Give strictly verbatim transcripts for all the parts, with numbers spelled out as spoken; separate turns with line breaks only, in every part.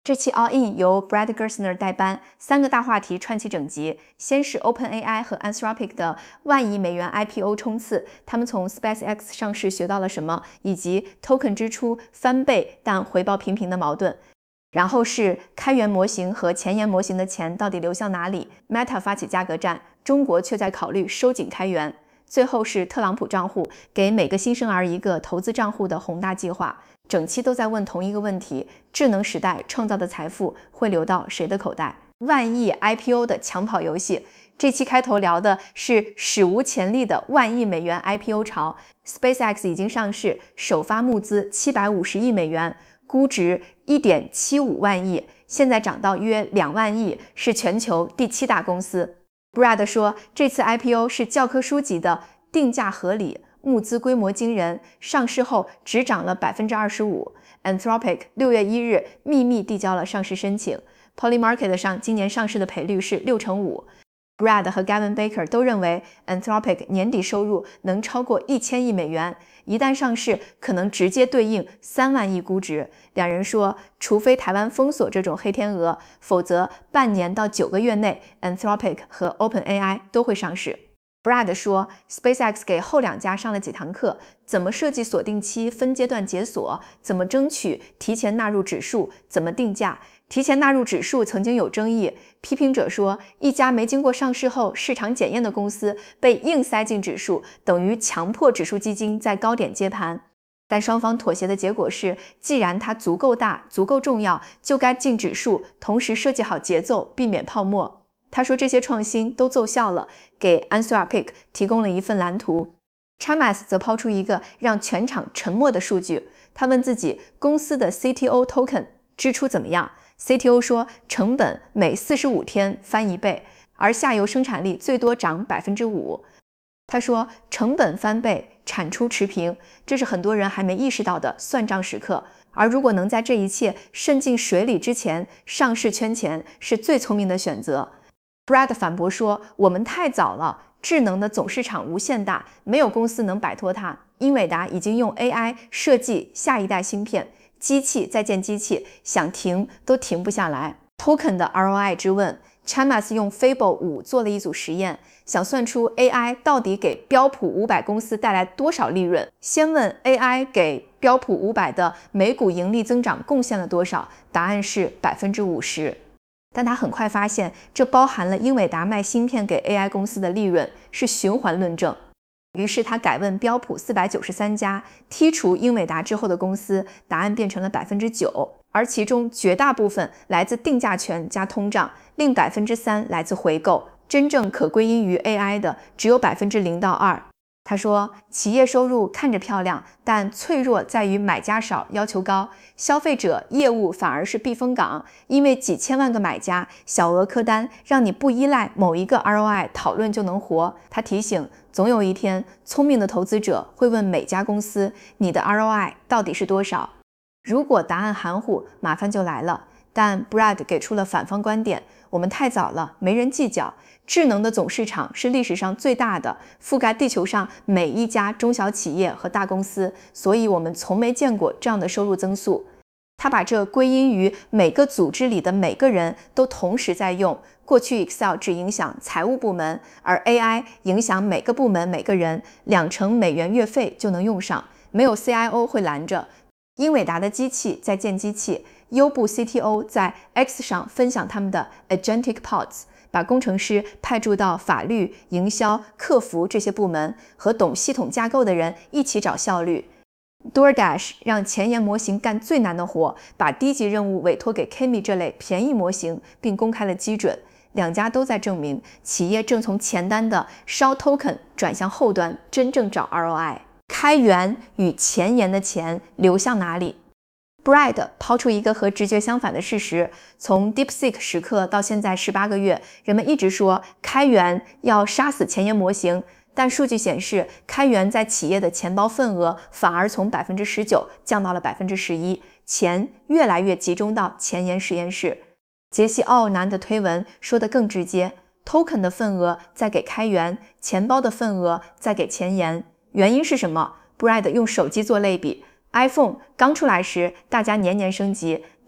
这期 All In 由 Brad Gerstner 代班，三个大话题串起整集。先是 OpenAI 和 Anthropic 的万亿美元 I P O 冲刺，他们从 SpaceX 上市学到了什么，以及 Token 支出翻倍但回报平平的矛盾。然后是开源模型和前沿模型的钱到底流向哪里 ？Meta 发起价格战，中国却在考虑收紧开源。最后是特朗普账户给每个新生儿一个投资账户的宏大计划。整期都在问同一个问题：智能时代创造的财富会流到谁的口袋？万亿 I P O 的抢跑游戏。这期开头聊的是史无前例的万亿美元 I P O 潮。SpaceX 已经上市，首发募资七百五十亿美元，估值 一点七五万亿，现在涨到约两万亿，是全球第七大公司。Brad 说，这次 I P O 是教科书级的定价合理，募资规模惊人，上市后只涨了 百分之二十五。Anthropic 六月一日秘密递交了上市申请 ，Polymarket 上今年上市的赔率是六成五。Brad 和 Gavin Baker 都认为 Anthropic 年底收入能超过一千亿美元，一旦上市可能直接对应三万亿估值。两人说，除非台湾封锁这种黑天鹅，否则半年到九个月内 Anthropic 和 OpenAI 都会上市。Brad 说 SpaceX 给后两家上了几堂课，怎么设计锁定期分阶段解锁，怎么争取提前纳入指数，怎么定价。提前纳入指数曾经有争议，批评者说一家没经过上市后市场检验的公司被硬塞进指数，等于强迫指数基金在高点接盘。但双方妥协的结果是，既然它足够大足够重要，就该进指数，同时设计好节奏，避免泡沫。他说这些创新都奏效了，给 Anthropic 提供了一份蓝图。Chamath 则抛出一个让全场沉默的数据，他问自己公司的 C T O Token 支出怎么样。C T O 说，成本每四十五天翻一倍，而下游生产力最多涨 百分之五。 他说，成本翻倍，产出持平，这是很多人还没意识到的算账时刻。而如果能在这一切渗进水里之前上市圈钱，是最聪明的选择。Brad 反驳说，我们太早了，智能的总市场无限大，没有公司能摆脱它。英伟达已经用 A I 设计下一代芯片，机器再见机器，想停都停不下来。 Token 的 R O I 之问， Chamath 用 Fable 五做了一组实验，想算出 A I 到底给标普五百公司带来多少利润。先问 A I 给标普五百的每股盈利增长贡献了多少，答案是 百分之五十。但他很快发现，这包含了英伟达卖芯片给 A I 公司的利润，是循环论证。于是他改问标普四百九十三家，剔除英伟达之后的公司，答案变成了 百分之九， 而其中绝大部分来自定价权加通胀，另 百分之三 来自回购，真正可归因于 A I 的只有 百分之零到二。他说，企业收入看着漂亮，但脆弱在于买家少，要求高，消费者业务反而是避风港，因为几千万个买家，小额客单，让你不依赖某一个 R O I 讨论就能活。他提醒，总有一天，聪明的投资者会问每家公司，你的 R O I 到底是多少？如果答案含糊，麻烦就来了。但 Brad 给出了反方观点，我们太早了，没人计较。智能的总市场是历史上最大的，覆盖地球上每一家中小企业和大公司，所以我们从没见过这样的收入增速。他把这归因于每个组织里的每个人都同时在用，过去 Excel 只影响财务部门，而 A I 影响每个部门每个人，两成美元月费就能用上，没有 C I O 会拦着。英伟达的机器在建机器，优步 C T O 在 X 上分享他们的 Agentic Pods， 把工程师派驻到法律、营销、客服这些部门，和懂系统架构的人一起找效率。DoorDash 让前沿模型干最难的活，把低级任务委托给 Kimi 这类便宜模型，并公开了基准。两家都在证明，企业正从前端的烧 token 转向后端，真正找 R O I。开源与前沿的钱流向哪里？ Brad 抛出一个和直觉相反的事实，从 DeepSeek 时刻到现在十八个月，人们一直说开源要杀死前沿模型，但数据显示，开源在企业的钱包份额反而从 百分之十九 降到了 百分之十一， 钱越来越集中到前沿实验室。杰西·奥尔南的推文说得更直接， Token 的份额在给开源，钱包的份额在给前沿。原因是什么？ Brad 用手机做类比， iPhone 刚出来时大家年年升级，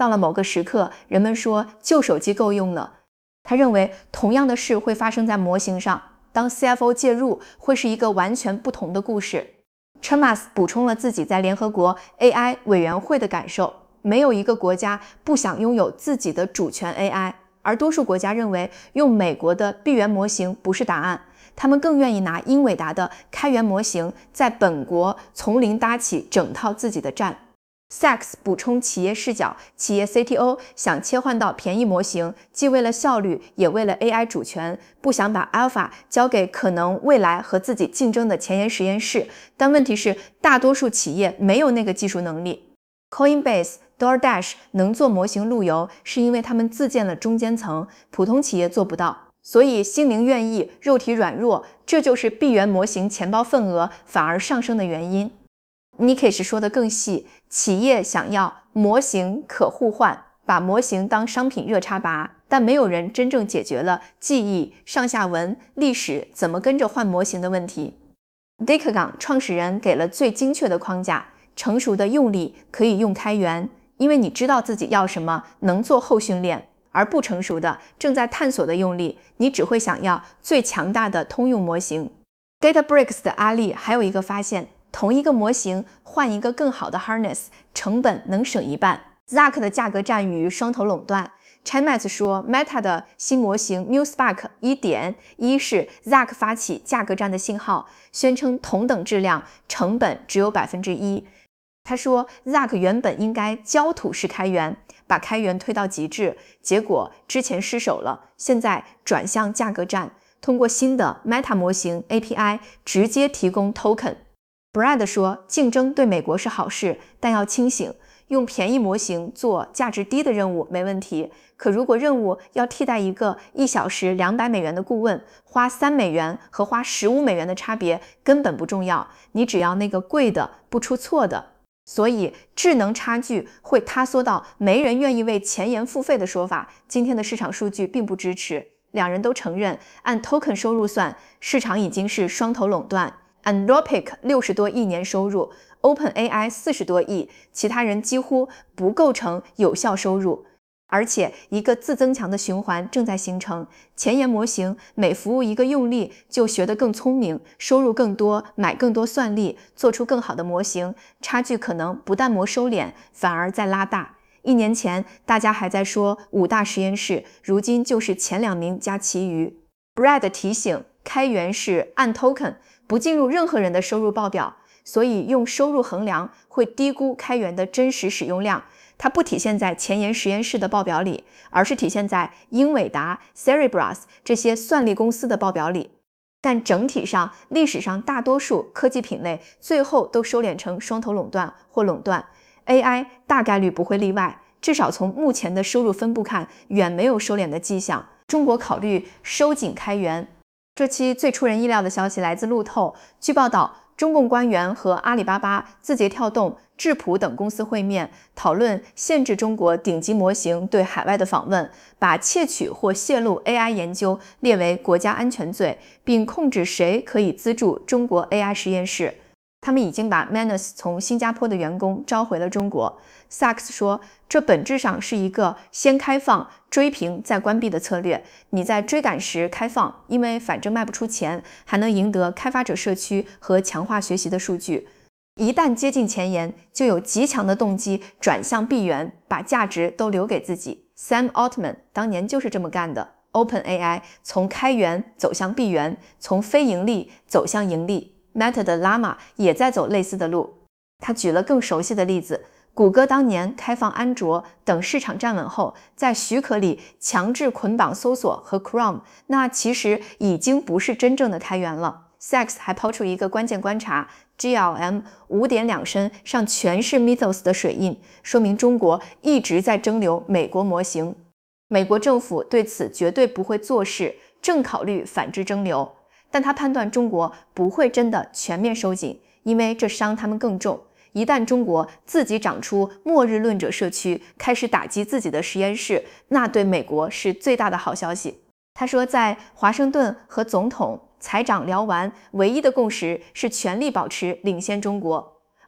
到了某个时刻，人们说旧手机够用了。他认为同样的事会发生在模型上，当 C F O 介入，会是一个完全不同的故事。Chalmers 补充了自己在联合国 A I 委员会的感受，没有一个国家不想拥有自己的主权 A I， 而多数国家认为用美国的闭源模型不是答案，他们更愿意拿英伟达的开源模型在本国从零搭起整套自己的站。Sachs 补充企业视角，企业 C T O 想切换到便宜模型，既为了效率，也为了 A I 主权，不想把 Alpha 交给可能未来和自己竞争的前沿实验室。但问题是，大多数企业没有那个技术能力。Coinbase、DoorDash 能做模型路由，是因为他们自建了中间层，普通企业做不到。所以心灵愿意，肉体软弱，这就是闭源模型钱包份额反而上升的原因。Nikish 说的更细，企业想要模型可互换，把模型当商品热插拔，但没有人真正解决了记忆、上下文、历史怎么跟着换模型的问题。Decagon 创始人给了最精确的框架，成熟的用力可以用开源，因为你知道自己要什么，能做后训练，而不成熟的正在探索的用力，你只会想要最强大的通用模型。Databricks 的阿力还有一个发现，同一个模型换一个更好的 harness， 成本能省一半。Zuck 的价格战与双头垄断。Chalmers 说 Meta 的新模型 MuSpark 一点一是 Zuck 发起价格战的信号，宣称同等质量，成本只有 百分之一。他说 Zuck 原本应该焦土式开源，把开源推到极致，结果之前失手了，现在转向价格战，通过新的 Meta 模型 A P I 直接提供 token。Brad 说，竞争对美国是好事，但要清醒，用便宜模型做价值低的任务没问题，可如果任务要替代一个一小时两百美元的顾问，花三美元和花十五美元的差别根本不重要，你只要那个贵的不出错的。所以智能差距会塌缩到没人愿意为前沿付费的说法，今天的市场数据并不支持。两人都承认，按 token 收入算，市场已经是双头垄断。Anthropic 六十多亿年收入 ，OpenAI 四十多亿，其他人几乎不构成有效收入。而且一个自增强的循环正在形成，前沿模型每服务一个用力就学得更聪明，收入更多，买更多算力，做出更好的模型，差距可能不但没收敛，反而在拉大。一年前大家还在说五大实验室，如今就是前两名加其余。Brad 提醒，开源是按 token， 不进入任何人的收入报表，所以用收入衡量会低估开源的真实使用量。它不体现在前沿实验室的报表里，而是体现在英伟达、Cerebras 这些算力公司的报表里。但整体上，历史上大多数科技品类最后都收敛成双头垄断或垄断。A I 大概率不会例外，至少从目前的收入分布看，远没有收敛的迹象。中国考虑收紧开源。这期最出人意料的消息来自路透，据报道，中共官员和阿里巴巴、字节跳动、智谱等公司会面，讨论限制中国顶级模型对海外的访问，把窃取或泄露 A I 研究列为国家安全罪，并控制谁可以资助中国 A I 实验室。他们已经把 Manus 从新加坡的员工招回了中国。Sachs 说，这本质上是一个先开放、追平再关闭的策略。你在追赶时开放，因为反正卖不出钱，还能赢得开发者社区和强化学习的数据。一旦接近前沿，就有极强的动机转向闭源，把价值都留给自己。Sam Altman 当年就是这么干的。OpenAI 从开源走向闭源，从非盈利走向盈利。Meta 的 Llama 也在走类似的路。他举了更熟悉的例子，谷歌当年开放安卓，等市场站稳后，在许可里强制捆绑搜索和 Chrome， 那其实已经不是真正的开源了。Sachs 还抛出一个关键观察 ，G L M 五点两升上全是 Mythos 的水印，说明中国一直在蒸馏美国模型。美国政府对此绝对不会坐视，正考虑反制蒸馏。但他判断中国不会真的全面收紧，因为这伤他们更重。一旦中国自己长出末日论者社区，开始打击自己的实验室，那对美国是最大的好消息。他说，在华盛顿和总统、财长聊完，唯一的共识是全力保持领先中国。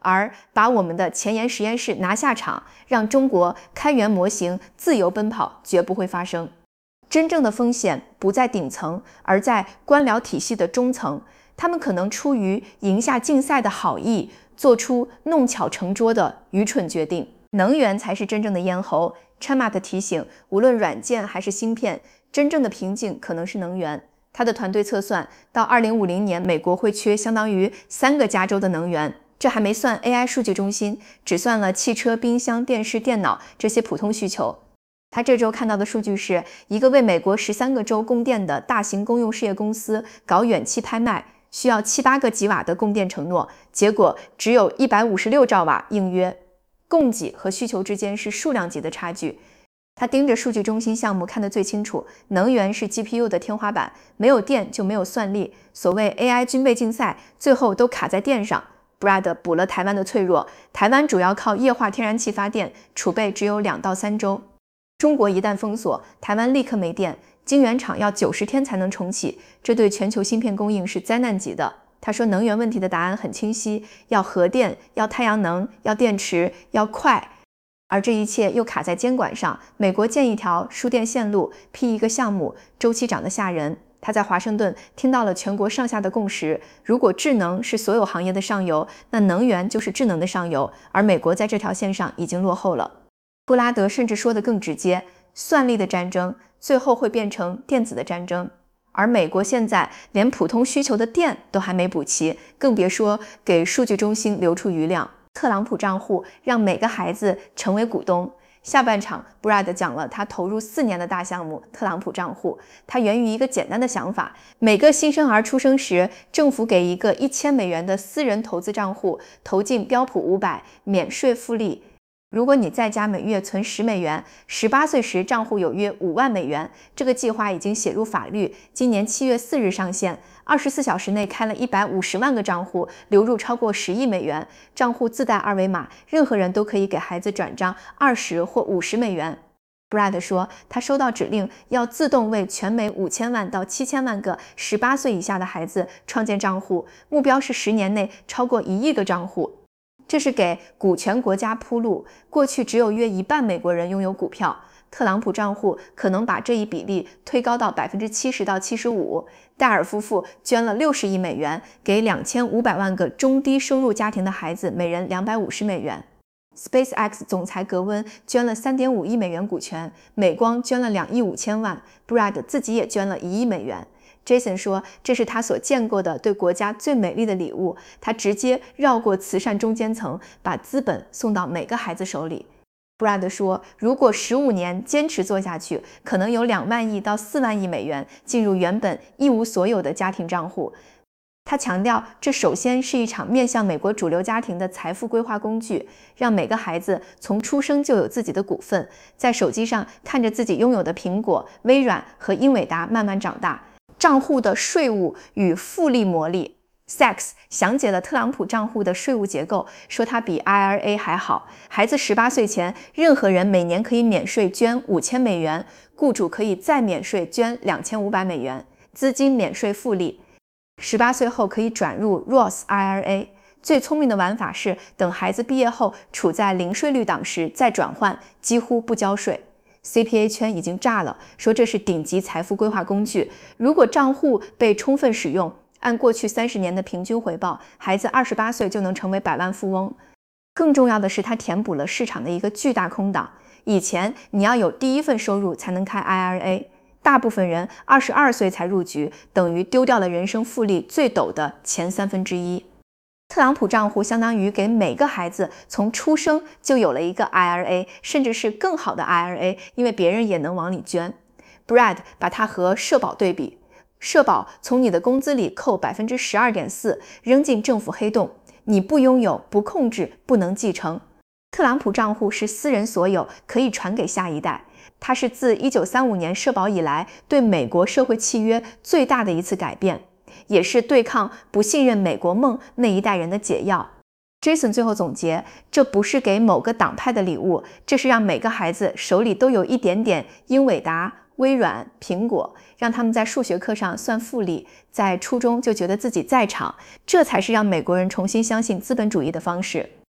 而把我们的前沿实验室拿下场，让中国开源模型自由奔跑，绝不会发生。真正的风险不在顶层，而在官僚体系的中层，他们可能出于赢下竞赛的好意，做出弄巧成拙的愚蠢决定。能源才是真正的咽喉。Chamath 提醒，无论软件还是芯片，真正的瓶颈可能是能源。他的团队测算，到二零五零年，美国会缺相当于三个加州的能源。这还没算 A I 数据中心，只算了汽车、冰箱、电视、电脑这些普通需求。他这周看到的数据是，一个为美国十三个州供电的大型公用事业公司搞远期拍卖，需要七八个吉瓦的供电承诺，结果只有一百五十六兆瓦应约。供给和需求之间是数量级的差距。他盯着数据中心项目看得最清楚，能源是 G P U 的天花板，没有电就没有算力。所谓 A I 军备竞赛，最后都卡在电上。Brad 补了台湾的脆弱，台湾主要靠液化天然气发电，储备只有两到三周。中国一旦封锁，台湾立刻没电，晶圆厂要九十天才能重启，这对全球芯片供应是灾难级的。他说，能源问题的答案很清晰，要核电，要太阳能，要电池，要快。而这一切又卡在监管上，美国建一条输电线路，批一个项目，周期涨得吓人。他在华盛顿听到了全国上下的共识，如果智能是所有行业的上游，那能源就是智能的上游，而美国在这条线上已经落后了。布拉德甚至说得更直接，算力的战争最后会变成电子的战争。而美国现在连普通需求的电都还没补齐，更别说给数据中心留出余量。特朗普账户让每个孩子成为股东。下半场 Brad 讲了他投入四年的大项目特朗普账户，它源于一个简单的想法，每个新生儿出生时，政府给一个一千美元的私人投资账户，投进标普五百，免税复利。如果你在家每月存十美元，十八岁时账户有约五万美元。这个计划已经写入法律，今年七月四日上线。二十四小时内开了一百五十万个账户，流入超过十亿美元。账户自带二维码，任何人都可以给孩子转账二十或五十美元。Brad 说，他收到指令，要自动为全美五千万到七千万个十八岁以下的孩子创建账户，目标是十年内超过一亿个账户。这是给股权国家铺路，过去只有约一半美国人拥有股票，特朗普账户可能把这一比例推高到 百分之七十 到 七十五。戴尔夫妇捐了六十亿美元，给两千五百万个中低收入家庭的孩子每人两百五十美元。SpaceX 总裁格温捐了 三点五亿美元股权，美光捐了两亿五千万 ，Brad 自己也捐了一亿美元。Jason 说，这是他所见过的对国家最美丽的礼物。他直接绕过慈善中间层，把资本送到每个孩子手里。Brad 说，如果十五年坚持做下去，可能有两万亿到四万亿美元进入原本一无所有的家庭账户。他强调，这首先是一场面向美国主流家庭的财富规划工具，让每个孩子从出生就有自己的股份，在手机上看着自己拥有的苹果、微软和英伟达慢慢长大。账户的税务与复利魔力。Sachs 详解了特朗普账户的税务结构，说它比 I R A 还好。孩子十八岁前，任何人每年可以免税捐五千美元，雇主可以再免税捐两千五百美元，资金免税复利。十八岁后可以转入 Roth I R A。最聪明的玩法是，等孩子毕业后处在零税率档时再转换，几乎不交税。C P A 圈已经炸了，说这是顶级财富规划工具。如果账户被充分使用，按过去三十年的平均回报，孩子二十八岁就能成为百万富翁。更重要的是，它填补了市场的一个巨大空档。以前你要有第一份收入才能开 I R A， 大部分人二十二岁才入局，等于丢掉了人生复利最陡的前三分之一。特朗普账户相当于给每个孩子从出生就有了一个 I R A， 甚至是更好的 I R A， 因为别人也能往里捐。Brad 把它和社保对比，社保从你的工资里扣 百分之十二点四， 扔进政府黑洞，你不拥有、不控制、不能继承。特朗普账户是私人所有，可以传给下一代。它是自一九三五年社保以来对美国社会契约最大的一次改变，也是对抗不信任美国梦那一代人的解药。Jason 最后总结，这不是给某个党派的礼物，这是让每个孩子手里都有一点点英伟达、 微软、苹果，让他们在数学课上算复利，在初中就觉得自己在场，这才是让美国人重新相信资本主义的方式。